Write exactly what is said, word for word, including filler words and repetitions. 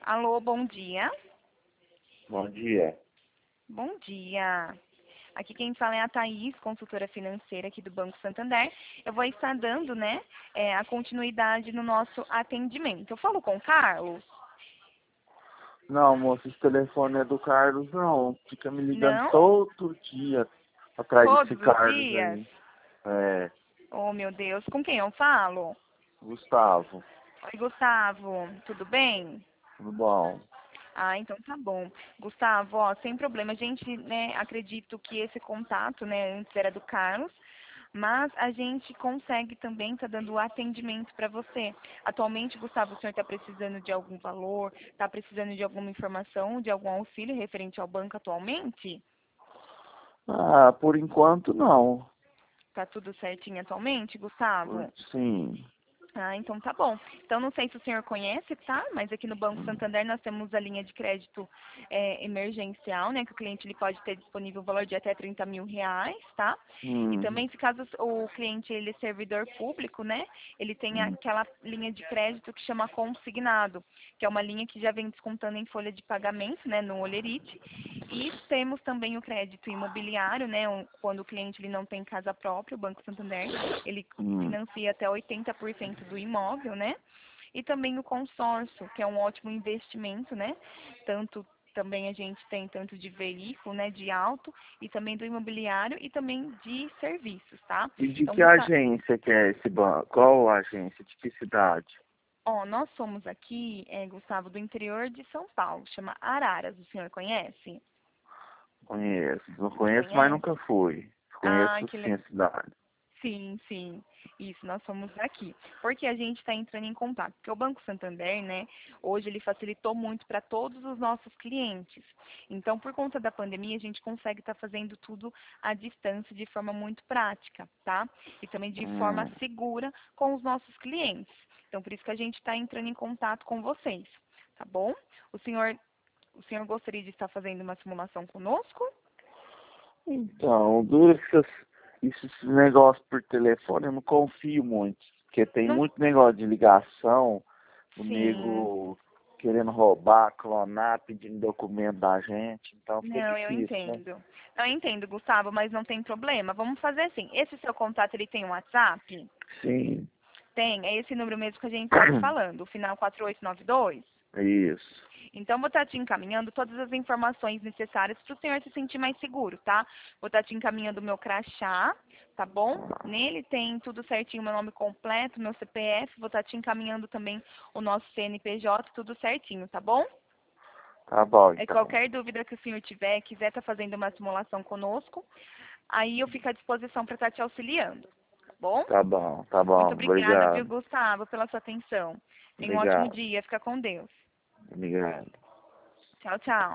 Alô, bom dia. Bom dia. Bom dia. Aqui quem fala é a Thaís, consultora financeira aqui do Banco Santander. Eu vou estar dando, né, é, a continuidade no nosso atendimento. Eu falo com o Carlos? Não, moço, esse telefone é do Carlos, não. Fica me ligando Não? todo dia atrás desse Todos os Carlos dias? aí. É, Oh, meu Deus. Com quem eu falo? Gustavo, Oi, Gustavo. Tudo bem? tudo bom? Ah, então tá bom. Gustavo, ó, sem problema. A gente, né, acredito que esse contato, né, antes era do Carlos, mas a gente consegue também estar dando atendimento para você. Atualmente, Gustavo, o senhor está precisando de algum valor, está precisando de alguma informação, de algum auxílio referente ao banco atualmente? Ah, por enquanto não. Tá tudo certinho atualmente, Gustavo? Por- Sim. Ah, então tá bom. Então não sei se o senhor conhece, tá? Mas aqui no Banco Santander nós temos a linha de crédito é, emergencial, né? Que o cliente ele pode ter disponível o valor de até trinta mil reais, tá? E Hum, também se caso o cliente ele é servidor público, né? Ele tem hum, aquela linha de crédito que chama consignado, que é uma linha que já vem descontando em folha de pagamento, né? No Olerite. E temos também o crédito imobiliário, né? um- Quando o cliente ele não tem casa própria, o Banco Santander ele hum. financia até oitenta por cento do imóvel, né? E também o consórcio, que é um ótimo investimento, né? Tanto também a gente tem tanto de veículo, né, de auto, e também do imobiliário e também de serviços, tá? E de Então, que Gustavo, agência que é esse banco? Qual agência? De que cidade? ó, nós somos aqui, é, Gustavo, do interior de São Paulo, chama Araras, o senhor conhece? Conheço. Não conheço, mas Conhece? nunca fui. Ah, Conheço que sim legal. a cidade. Sim, sim. Isso, nós somos daqui. Porque a gente está entrando em contato. Porque o Banco Santander, né, hoje ele facilitou muito para todos os nossos clientes. Então, por conta da pandemia, a gente consegue estar fazendo tudo à distância de forma muito prática, tá? E também de forma Hum. segura com os nossos clientes. Então, por isso que a gente está entrando em contato com vocês, tá bom? O senhor, o senhor gostaria de estar fazendo uma simulação conosco? Então, dura que essas, esses negócios por telefone eu não confio muito, porque tem Não, muito negócio de ligação, o sim. nego querendo roubar, clonar, pedindo documento da gente, então fica Não, eu difícil, né? entendo. Eu entendo, Gustavo, mas não tem problema. Vamos fazer assim. Esse seu contato, ele tem um WhatsApp? Sim, Tem. É esse número mesmo que a gente está se falando, o final quatro oito nove dois? isso. Então, vou estar te encaminhando todas as informações necessárias para o senhor se sentir mais seguro, tá? Vou estar te encaminhando o meu crachá, tá bom? Nele tem tudo certinho, meu nome completo, meu C P F. Vou estar te encaminhando também o nosso C N P J, tudo certinho, tá bom? Tá bom, É então. qualquer dúvida que o senhor tiver, quiser estar fazendo uma simulação conosco, aí eu fico à disposição para estar te auxiliando, tá bom? Tá bom, tá Muito bom. obrigada, viu, Obrigado. Gustavo, pela sua atenção. Tenha um ótimo Obrigado. dia. Fica com Deus. Obrigado. Tchau, tchau.